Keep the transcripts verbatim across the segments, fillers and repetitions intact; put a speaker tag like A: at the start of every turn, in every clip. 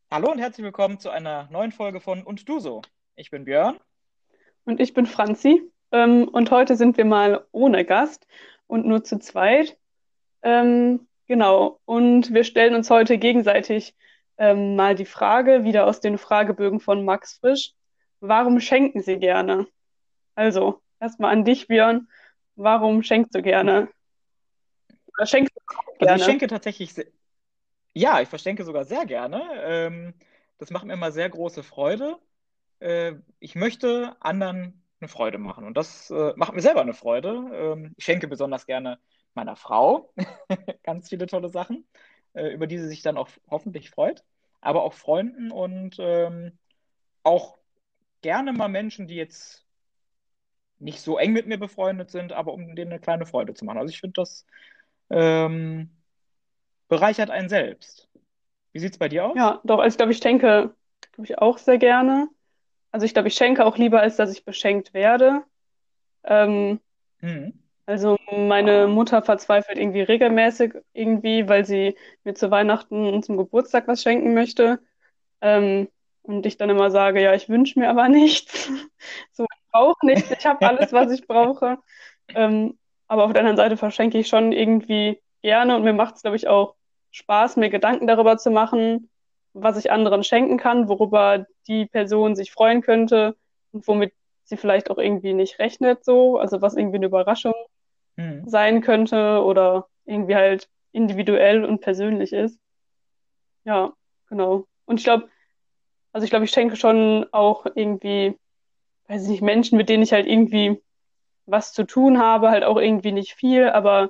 A: Hallo und herzlich willkommen zu einer neuen Folge von Und du so. Ich bin Björn.
B: Und ich bin Franzi. Ähm, und heute sind wir mal ohne Gast und nur zu zweit. Ähm, genau. Und wir stellen uns heute gegenseitig ähm, mal die Frage, wieder aus den Fragebögen von Max Frisch. Warum schenken Sie gerne? Also, erstmal an dich, Björn. Warum schenkst du gerne? Oder schenkst du auch
A: Also ich
B: gerne?
A: schenke tatsächlich, se- ja, ich verschenke sogar sehr gerne. Ähm, das macht mir immer sehr große Freude. Äh, ich möchte anderen eine Freude machen und das äh, macht mir selber eine Freude. Ähm, ich schenke besonders gerne meiner Frau ganz viele tolle Sachen, äh, über die sie sich dann auch hoffentlich freut, aber auch Freunden und ähm, auch gerne mal Menschen, die jetzt nicht so eng mit mir befreundet sind, aber um denen eine kleine Freude zu machen. Also ich finde das ähm, bereichert einen selbst. Wie sieht's bei dir aus?
B: Ja, doch, also ich glaube, ich schenke, glaube ich, auch sehr gerne. Also ich glaube, ich schenke auch lieber, als dass ich beschenkt werde. Ähm,
A: Mhm.
B: Also meine Mutter verzweifelt irgendwie regelmäßig irgendwie, weil sie mir zu Weihnachten und zum Geburtstag was schenken möchte. Ähm, und ich dann immer sage, ja, ich wünsche mir aber nichts. So, ich brauche nichts, ich habe alles, was ich brauche. Ähm, aber auf der anderen Seite verschenke ich schon irgendwie gerne und mir macht es, glaube ich, auch Spaß, mir Gedanken darüber zu machen, was ich anderen schenken kann, worüber die Person sich freuen könnte und womit sie vielleicht auch irgendwie nicht rechnet, so, also was irgendwie eine Überraschung
A: Mhm.
B: sein könnte oder irgendwie halt individuell und persönlich ist. Ja, genau. Und ich glaube, also ich glaube, ich schenke schon auch irgendwie, weiß ich nicht, Menschen, mit denen ich halt irgendwie was zu tun habe, halt auch irgendwie nicht viel, aber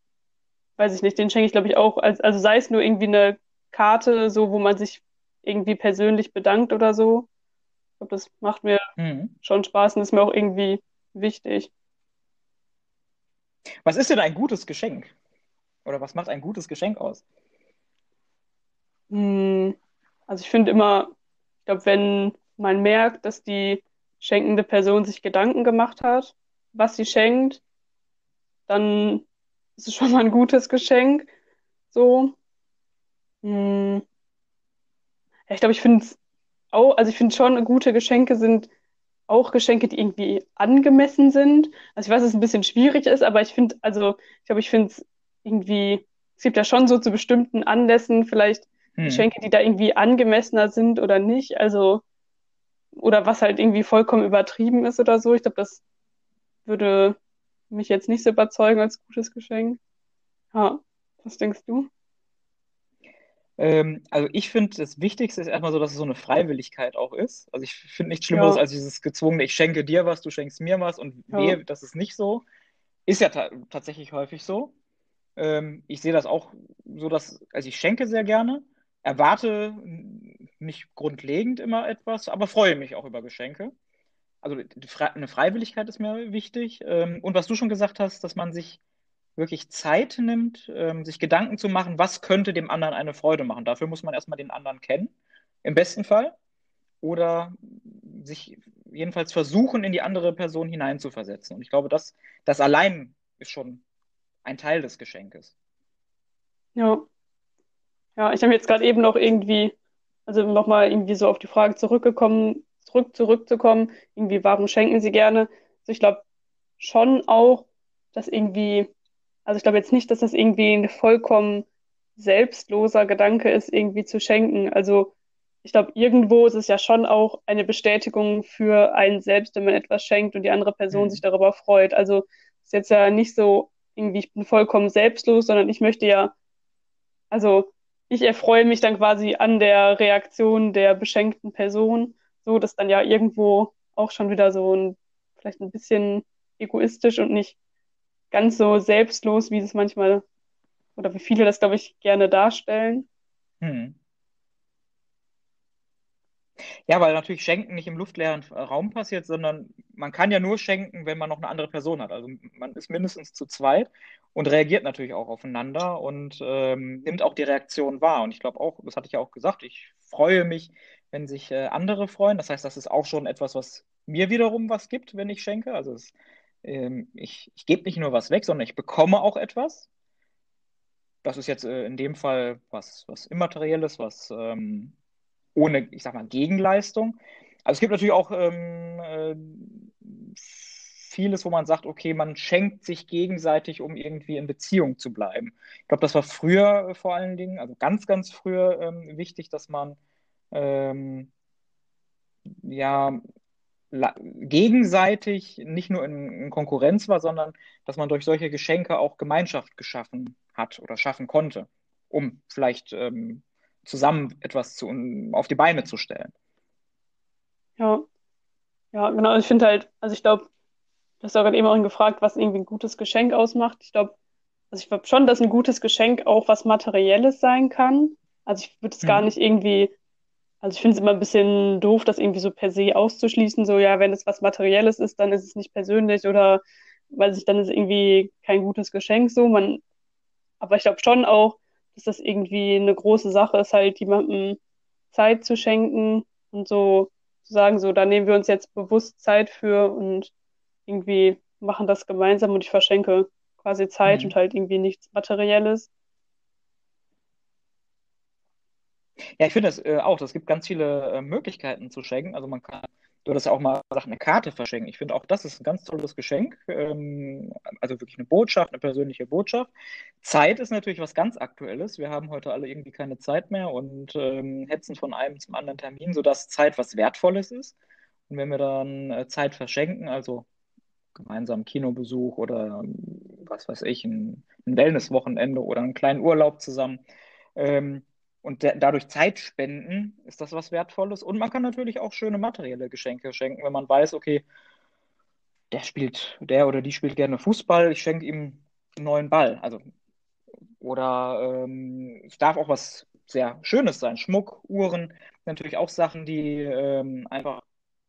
B: weiß ich nicht, den schenke ich, glaube ich, auch, als, also sei es nur irgendwie eine Karte, so, wo man sich irgendwie persönlich bedankt oder so. Ich glaube, das macht mir
A: Mhm.
B: schon Spaß und ist mir auch irgendwie wichtig.
A: Was ist denn ein gutes Geschenk? Oder was macht ein gutes Geschenk aus?
B: Hm, also ich finde immer, ich glaube, wenn man merkt, dass die schenkende Person sich Gedanken gemacht hat, was sie schenkt, dann ist es schon mal ein gutes Geschenk. So. Hm, ja, ich glaube, ich finde es auch, also ich finde schon, gute Geschenke sind auch Geschenke, die irgendwie angemessen sind. Also ich weiß, dass es ein bisschen schwierig ist, aber ich finde, also ich glaube, ich finde es irgendwie, es gibt ja schon so zu bestimmten Anlässen vielleicht
A: Mhm.
B: Geschenke, die da irgendwie angemessener sind oder nicht. Also oder was halt irgendwie vollkommen übertrieben ist oder so. Ich glaube, das würde mich jetzt nicht so überzeugen als gutes Geschenk. Ja, was denkst du?
A: Ähm, also ich finde, das Wichtigste ist erstmal so, dass es so eine Freiwilligkeit auch ist. Also ich finde nichts Schlimmeres
B: Ja,
A: als dieses gezwungene, ich schenke dir was, du schenkst mir was und
B: ja.
A: wehe, das ist nicht so. Ist ja ta tatsächlich häufig so. Ähm, ich sehe das auch so, dass, also ich schenke sehr gerne, erwarte nicht grundlegend immer etwas, aber freue mich auch über Geschenke. Also die Fre eine Freiwilligkeit ist mir wichtig. Ähm, und was du schon gesagt hast, dass man sich wirklich Zeit nimmt, ähm, sich Gedanken zu machen, was könnte dem anderen eine Freude machen. Dafür muss man erstmal den anderen kennen, im besten Fall. Oder sich jedenfalls versuchen, in die andere Person hineinzuversetzen. Und ich glaube, das, das allein ist schon ein Teil des Geschenkes.
B: Ja, ja, ich habe jetzt gerade eben noch irgendwie, also nochmal irgendwie so auf die Frage zurückgekommen, zurück, zurückzukommen, irgendwie, warum schenken Sie gerne? Also ich glaube schon auch, dass irgendwie, also ich glaube jetzt nicht, dass das irgendwie ein vollkommen selbstloser Gedanke ist, irgendwie zu schenken. Also ich glaube, irgendwo ist es ja schon auch eine Bestätigung für einen selbst, wenn man etwas schenkt und die andere Person sich
A: Hm.
B: darüber freut. Also ist jetzt ja nicht so irgendwie, ich bin vollkommen selbstlos, sondern ich möchte ja, also ich erfreue mich dann quasi an der Reaktion der beschenkten Person, so dass dann ja irgendwo auch schon wieder so ein, vielleicht ein bisschen egoistisch und nicht ganz so selbstlos, wie es manchmal oder wie viele das, glaube ich, gerne darstellen.
A: Hm. Ja, weil natürlich Schenken nicht im luftleeren Raum passiert, sondern man kann ja nur schenken, wenn man noch eine andere Person hat. Also man ist mindestens zu zweit und reagiert natürlich auch aufeinander und ähm, nimmt auch die Reaktion wahr. Und ich glaube auch, das hatte ich ja auch gesagt, ich freue mich, wenn sich äh, andere freuen. Das heißt, das ist auch schon etwas, was mir wiederum was gibt, wenn ich schenke. Also es, ähm, ich, ich gebe nicht nur was weg, sondern ich bekomme auch etwas. Das ist jetzt äh, in dem Fall was, was Immaterielles, was ähm, ohne, ich sag mal, Gegenleistung. Also es gibt natürlich auch ähm, äh, vieles, wo man sagt, okay, man schenkt sich gegenseitig, um irgendwie in Beziehung zu bleiben. Ich glaube, das war früher äh, vor allen Dingen, also ganz, ganz früher ähm, wichtig, dass man ähm, ja la- gegenseitig nicht nur in, in Konkurrenz war, sondern dass man durch solche Geschenke auch Gemeinschaft geschaffen hat oder schaffen konnte, um vielleicht ähm, zusammen etwas zu, um auf die Beine zu stellen.
B: Ja, ja, genau. Also ich finde halt, also ich glaube, du hast auch gerade eben auch gefragt, was irgendwie ein gutes Geschenk ausmacht. Ich glaube, also ich glaube schon, dass ein gutes Geschenk auch was Materielles sein kann. Also ich würde es gar
A: Mhm.
B: nicht irgendwie, also ich finde es immer ein bisschen doof, das irgendwie so per se auszuschließen. So, ja, wenn es was Materielles ist, dann ist es nicht persönlich oder weiß ich, dann ist es irgendwie kein gutes Geschenk so. Man, aber ich glaube schon auch, dass das irgendwie eine große Sache ist, halt jemandem Zeit zu schenken und so zu sagen, so, da nehmen wir uns jetzt bewusst Zeit für und irgendwie machen das gemeinsam und ich verschenke quasi Zeit und
A: Mhm.
B: halt irgendwie nichts Materielles.
A: Ja, ich finde das äh, auch. Es gibt ganz viele äh, Möglichkeiten zu schenken. Also man kann, du hattest ja auch mal gesagt, eine Karte verschenken. Ich finde auch, das ist ein ganz tolles Geschenk. Ähm, also wirklich eine Botschaft, eine persönliche Botschaft. Zeit ist natürlich was ganz Aktuelles. Wir haben heute alle irgendwie keine Zeit mehr und ähm, hetzen von einem zum anderen Termin, sodass Zeit was Wertvolles ist. Und wenn wir dann äh, Zeit verschenken, also gemeinsam Kinobesuch oder ähm, was weiß ich, ein, ein Wellnesswochenende oder einen kleinen Urlaub zusammen. Ähm, und der, dadurch Zeit spenden, ist das was Wertvolles. Und man kann natürlich auch schöne materielle Geschenke schenken, wenn man weiß, okay, der spielt, der oder die spielt gerne Fußball, ich schenke ihm einen neuen Ball. Also, oder ähm, es darf auch was sehr Schönes sein. Schmuck, Uhren, natürlich auch Sachen, die ähm, einfach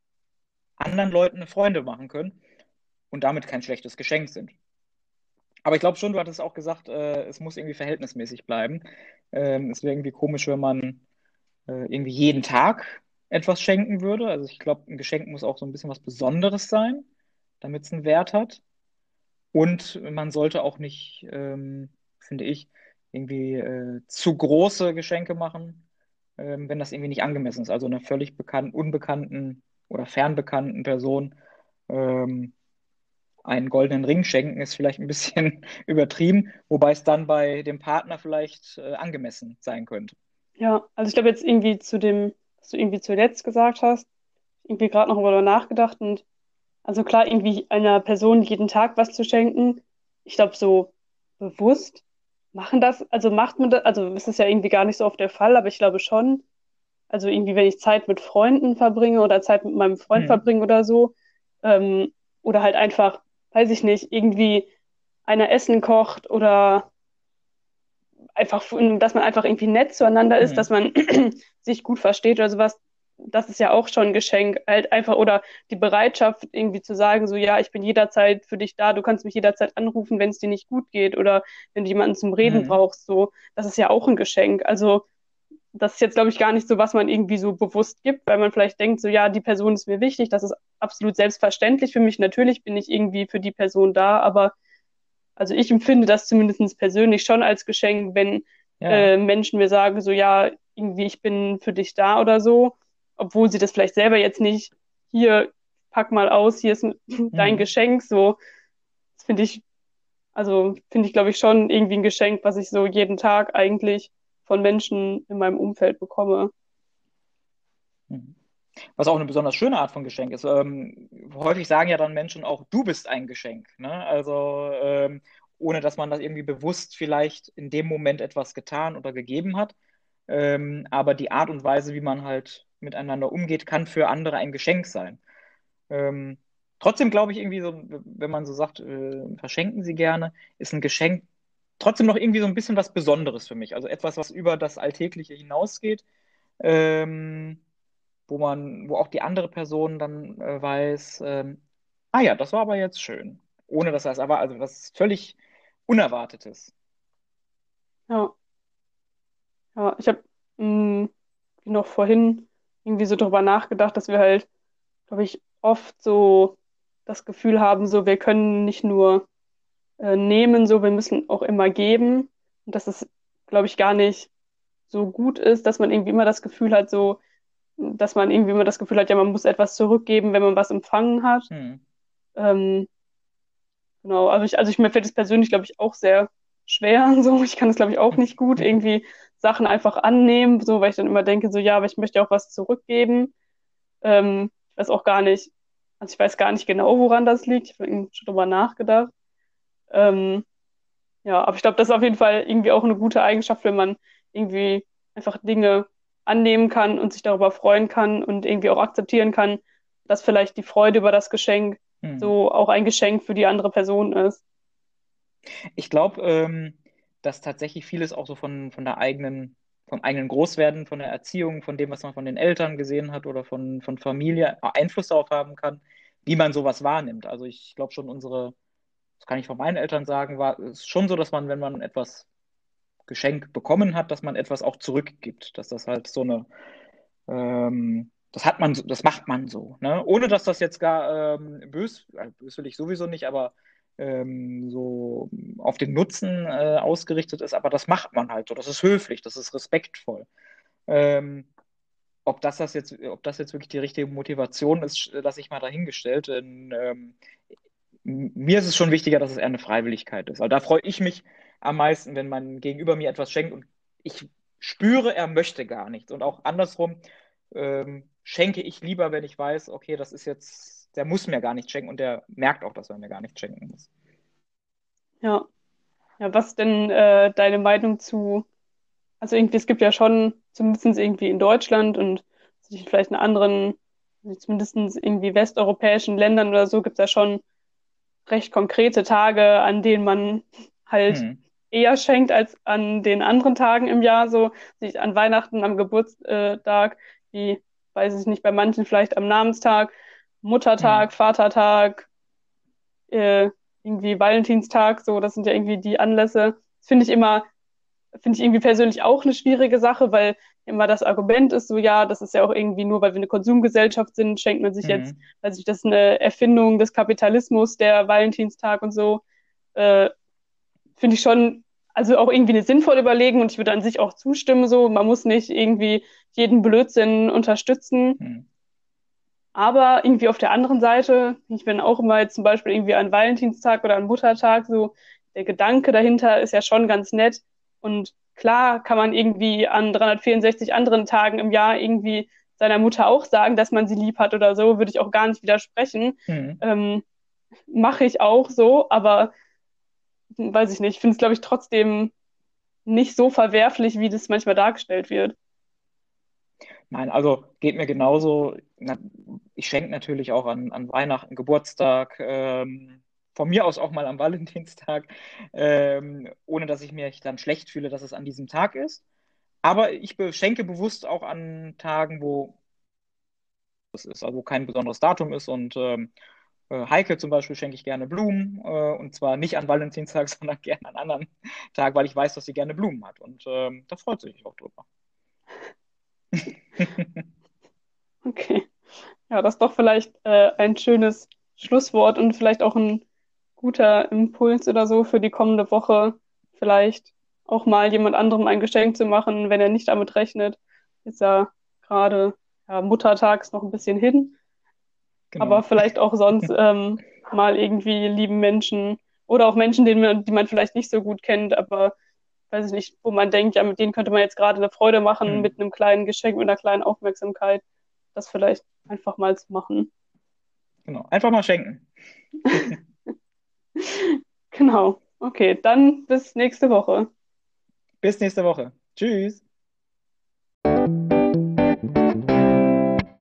A: anderen Leuten eine Freude machen können und damit kein schlechtes Geschenk sind. Aber ich glaube schon, du hattest auch gesagt, äh, es muss irgendwie verhältnismäßig bleiben. Ähm, es wäre irgendwie komisch, wenn man äh, irgendwie jeden Tag etwas schenken würde. Also ich glaube, ein Geschenk muss auch so ein bisschen was Besonderes sein, damit es einen Wert hat. Und man sollte auch nicht, ähm, finde ich, irgendwie äh, zu große Geschenke machen, ähm, wenn das irgendwie nicht angemessen ist. Also einer völlig bekannten, unbekannten oder fernbekannten Person ähm, einen goldenen Ring schenken ist vielleicht ein bisschen übertrieben, wobei es dann bei dem Partner vielleicht äh, angemessen sein könnte.
B: Ja, also ich glaube jetzt irgendwie zu dem, was du irgendwie zuletzt gesagt hast, irgendwie gerade noch darüber nachgedacht und also klar, irgendwie einer Person jeden Tag was zu schenken, ich glaube so bewusst machen das, also macht man das, also ist es ja irgendwie gar nicht so oft der Fall, aber ich glaube schon, also irgendwie, wenn ich Zeit mit Freunden verbringe oder Zeit mit meinem Freund
A: Mhm.
B: verbringe oder so, ähm, oder halt einfach, weiß ich nicht, irgendwie einer Essen kocht oder einfach, dass man einfach irgendwie nett zueinander ist, dass
A: Mhm.
B: man sich gut versteht oder sowas, das ist ja auch schon ein Geschenk, halt einfach, oder die Bereitschaft irgendwie zu sagen, so, ja, ich bin jederzeit für dich da, du kannst mich jederzeit anrufen, wenn es dir nicht gut geht oder wenn du jemanden zum Reden
A: Mhm.
B: brauchst, so, das ist ja auch ein Geschenk. Also, das ist jetzt, glaube ich, gar nicht so, was man irgendwie so bewusst gibt, weil man vielleicht denkt, so, ja, die Person ist mir wichtig, das ist absolut selbstverständlich für mich. Natürlich bin ich irgendwie für die Person da, aber also ich empfinde das zumindest persönlich schon als Geschenk, wenn
A: Ja.
B: äh, Menschen mir sagen, so ja, irgendwie ich bin für dich da oder so, obwohl sie das vielleicht selber jetzt nicht, hier, pack mal aus, hier ist dein
A: Mhm.
B: Geschenk, so, das finde ich, also finde ich, glaube ich, schon irgendwie ein Geschenk, was ich so jeden Tag eigentlich von Menschen in meinem Umfeld bekomme.
A: Mhm. Was auch eine besonders schöne Art von Geschenk ist. Ähm, häufig sagen ja dann Menschen auch, du bist ein Geschenk. Ne? Also ähm, ohne dass man das irgendwie bewusst vielleicht in dem Moment etwas getan oder gegeben hat. Ähm, aber die Art und Weise, wie man halt miteinander umgeht, kann für andere ein Geschenk sein. Ähm, trotzdem glaube ich irgendwie so, wenn man so sagt, äh, verschenken Sie gerne, ist ein Geschenk trotzdem noch irgendwie so ein bisschen was Besonderes für mich. Also etwas, was über das Alltägliche hinausgeht, ähm, wo man, wo auch die andere Person dann äh, weiß, ähm, ah ja, das war aber jetzt schön. Ohne dass das aber, also was völlig Unerwartetes.
B: Ja, ja, ich habe noch vorhin irgendwie so drüber nachgedacht, dass wir halt, glaube ich, oft so das Gefühl haben, so wir können nicht nur äh, nehmen, so wir müssen auch immer geben. Und dass es, glaube ich, gar nicht so gut ist, dass man irgendwie immer das Gefühl hat, so dass man irgendwie immer das Gefühl hat, ja, man muss etwas zurückgeben, wenn man was empfangen hat.
A: Hm.
B: Ähm, genau, also ich, also ich, mir fällt es persönlich, glaube ich, auch sehr schwer. So, ich kann es, glaube ich, auch nicht gut irgendwie Sachen einfach annehmen, so, weil ich dann immer denke, so, ja, aber ich möchte auch was zurückgeben. Ähm, ich weiß auch gar nicht, also ich weiß gar nicht genau, woran das liegt. Ich habe schon drüber nachgedacht. Ähm, ja, aber ich glaube, das ist auf jeden Fall irgendwie auch eine gute Eigenschaft, wenn man irgendwie einfach Dinge annehmen kann und sich darüber freuen kann und irgendwie auch akzeptieren kann, dass vielleicht die Freude über das Geschenk
A: Hm.
B: so auch ein Geschenk für die andere Person ist.
A: Ich glaube, ähm, dass tatsächlich vieles auch so von, von der eigenen, vom eigenen Großwerden, von der Erziehung, von dem, was man von den Eltern gesehen hat oder von, von Familie Einfluss darauf haben kann, wie man sowas wahrnimmt. Also ich glaube schon, unsere, das kann ich von meinen Eltern sagen, war es ist schon so, dass man, wenn man etwas Geschenk bekommen hat, dass man etwas auch zurückgibt. Dass das halt so eine, ähm, das hat man, so- das macht man so, ne? Ohne dass das jetzt gar ähm, bös, äh, böswillig sowieso nicht, aber ähm, so auf den Nutzen äh, ausgerichtet ist. Aber das macht man halt so. Das ist höflich, das ist respektvoll. Ähm, ob das, das jetzt, ob das jetzt wirklich die richtige Motivation ist, lasse ich mal dahingestellt. Denn, ähm, mir ist es schon wichtiger, dass es eher eine Freiwilligkeit ist. Also da freue ich mich am meisten, wenn mein Gegenüber mir etwas schenkt und ich spüre, er möchte gar nichts. Und auch andersrum ähm, schenke ich lieber, wenn ich weiß, okay, das ist jetzt, der muss mir gar nichts schenken und der merkt auch, dass er mir gar nichts schenken muss.
B: Ja. Ja, was denn äh, deine Meinung zu, also irgendwie, es gibt ja schon, zumindest irgendwie in Deutschland und vielleicht in anderen, also zumindest irgendwie westeuropäischen Ländern oder so, gibt es ja schon recht konkrete Tage, an denen man halt
A: Hm.
B: eher schenkt als an den anderen Tagen im Jahr, so sich an Weihnachten, am Geburtstag, wie, weiß ich nicht, bei manchen vielleicht am Namenstag,
A: Hm.
B: Muttertag, Vatertag, äh, irgendwie Valentinstag, so, das sind ja irgendwie die Anlässe. Das finde ich immer, finde ich irgendwie persönlich auch eine schwierige Sache, weil immer das Argument ist so, ja, das ist ja auch irgendwie nur, weil wir eine Konsumgesellschaft sind, schenkt man sich jetzt,
A: Hm.
B: weiß ich, das ist eine Erfindung des Kapitalismus, der Valentinstag und so, äh, finde ich schon, also auch irgendwie eine sinnvolle Überlegung und ich würde an sich auch zustimmen, so, man muss nicht irgendwie jeden Blödsinn unterstützen,
A: Hm.
B: aber irgendwie auf der anderen Seite, ich bin auch immer jetzt zum Beispiel irgendwie an Valentinstag oder an Muttertag, so der Gedanke dahinter ist ja schon ganz nett. Und klar kann man irgendwie an dreihundertvierundsechzig anderen Tagen im Jahr irgendwie seiner Mutter auch sagen, dass man sie lieb hat oder so, würde ich auch gar nicht widersprechen.
A: Hm.
B: Ähm, Mache ich auch so, aber weiß ich nicht, ich finde es, glaube ich, trotzdem nicht so verwerflich, wie das manchmal dargestellt wird.
A: Nein, also geht mir genauso. Na, ich schenke natürlich auch an, an Weihnachten, Geburtstag, ähm, von mir aus auch mal am Valentinstag, ähm, ohne dass ich mich dann schlecht fühle, dass es an diesem Tag ist. Aber ich be- schenke bewusst auch an Tagen, wo es ist, also wo kein besonderes Datum ist. Und ähm, äh, Heike zum Beispiel schenke ich gerne Blumen. Äh, und zwar nicht an Valentinstag, sondern gerne an anderen Tag, weil ich weiß, dass sie gerne Blumen hat. Und ähm, da freut sie sich auch drüber.
B: Okay. Ja, das ist doch vielleicht äh, ein schönes Schlusswort und vielleicht auch ein guter Impuls oder so für die kommende Woche. Vielleicht auch mal jemand anderem ein Geschenk zu machen, wenn er nicht damit rechnet. Ist ja gerade ja, Muttertag ist noch ein bisschen hin, aber
A: Genau.
B: vielleicht auch sonst ähm, mal irgendwie lieben Menschen oder auch Menschen, denen man, die man vielleicht nicht so gut kennt, aber weiß ich nicht, wo man denkt, ja, mit denen könnte man jetzt gerade eine Freude machen,
A: Hm.
B: mit einem kleinen Geschenk, mit einer kleinen Aufmerksamkeit, das vielleicht einfach mal zu machen.
A: Genau. Einfach mal schenken.
B: Genau. Okay, dann bis nächste Woche.
A: Bis nächste Woche. Tschüss.